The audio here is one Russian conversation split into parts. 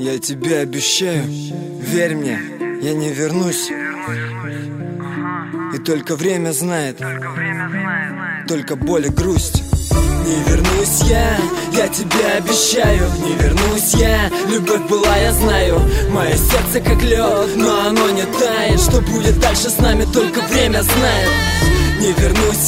Я тебе обещаю, верь мне, я не вернусь. И только время знает, только боль и грусть. Не вернусь я тебе обещаю. Не вернусь я, любовь была, я знаю. Мое сердце как лед, но оно не тает. Что будет дальше с нами, только время знает. Не вернусь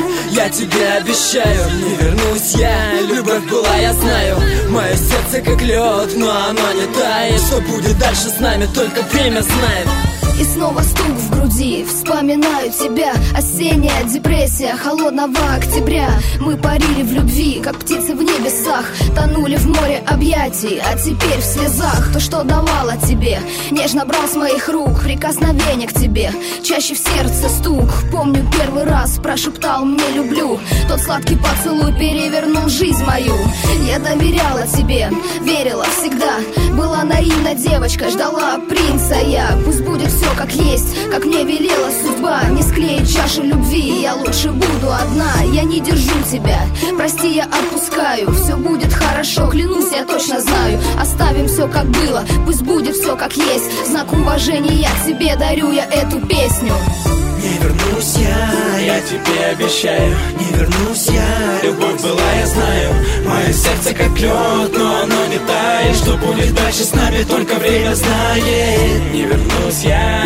я тебе обещаю. Не вернусь я, любовь была, я знаю. Мое сердце как лед, но оно не тает. Что будет дальше с нами, только время знает. И снова стук в груди, вспоминаю тебя. Осенняя депрессия холодного октября. Мы парили в любви, как птицы в небесах. Тонули в море объятий, а теперь в слезах. То, что давала тебе, нежно брал с моих рук. Прикосновение к тебе, чаще в сердце стук. Помню, первый раз прошептал мне люблю. Тот сладкий поцелуй перевернул жизнь мою. Я доверяла тебе, верила всегда. Была наивна девочка, ждала принца я. Пусть будет все как есть, как мне велела судьба. Не склеить чашу любви, я лучше буду одна. Я не держу тебя, прости, я отпускаю. Все будет хорошо, клянусь, я точно знаю. Оставим все как было, пусть будет все как есть. В знак уважения к тебе дарю я эту песню. Не вернусь я тебе обещаю. Не вернусь я, любовь была, я знаю. Мое сердце как лед, но оно не тает. Что будет дальше с нами, только время знает. Не вернусь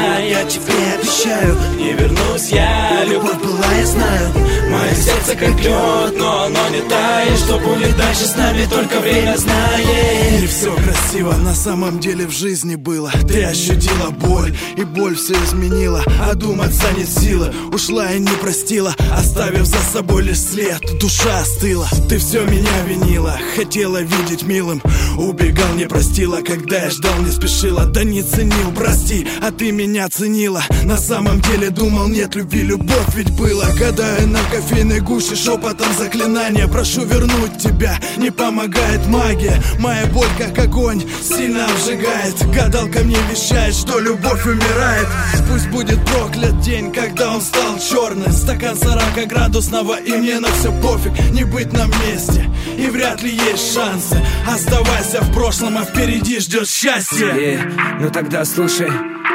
я тебе обещаю. Не вернусь я, любовь была, я знаю. Мое сердце как лед, но оно не тает. Что будет дальше с нами, только время знает. Не все красиво на самом деле в жизни было. Ты ощутила боль, и боль все изменила. А думаться нет силы, ушла и не простила, оставив за собой лишь след. Душа остыла, ты все меня винила. Хотела видеть милым, убегал, не простила. Когда я ждал, не спешила, да не ценил, прости. А ты меня ценила, на самом деле думал, нет любви, любовь ведь была. Гадаю на кофейной гуще шепотом заклинания. Прошу вернуть тебя, не помогает магия. Моя боль как огонь, сильно обжигает. Гадалка мне вещает, что любовь умирает. Пусть будет проклят день, когда он стал черным. Стакан 40-градусного, и мне на все пофиг. Не быть на месте, и вряд ли есть шансы. Оставайся в прошлом, а впереди ждет счастье. Ну тогда слушай.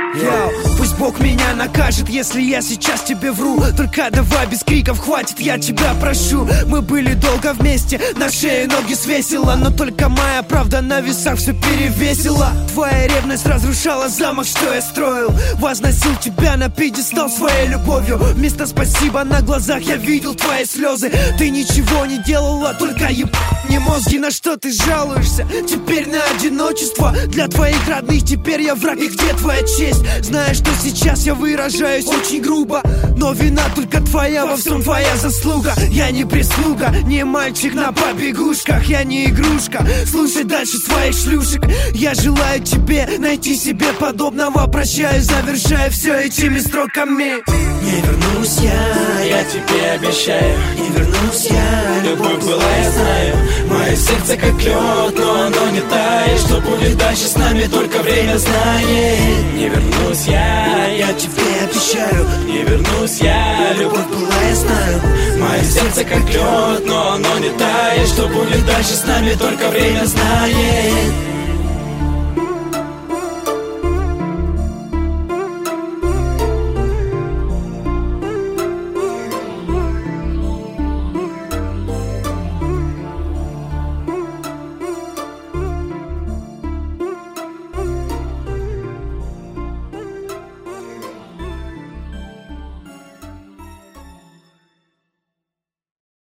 Йоу, пусть Бог меня накажет, если я сейчас тебе вру. Только давай без криков, хватит, я тебя прошу. Мы были долго вместе, на шее ноги свесила. Но только моя правда на весах все перевесила. Твоя ревность разрушала замок, что я строил. Возносил тебя на пьедестал своей любовью. Вместо спасибо на глазах я видел твои слезы. Ты ничего не делала, только не мозги. На что ты жалуешься? Теперь на одиночество. Для твоих родных теперь я враг. И где твоя честь? Знаешь, что сейчас я выражаюсь очень грубо, но вина только твоя, во всем твоя заслуга. Я не прислуга, не мальчик на побегушках. Я не игрушка, слушай дальше своих шлюшек. Я желаю тебе найти себе подобного. Прощаюсь, завершаю все этими строками. Не вернусь я тебе обещаю. Не вернусь я, любовь была, я знаю. Мое сердце как лед, но оно не тает. Что будет дальше с нами, только время знает. Не вернусь я тебе обещаю. Не вернусь я, любовь была, я знаю. Мое сердце как лед, но оно не тает. Что будет дальше с нами, только время знает.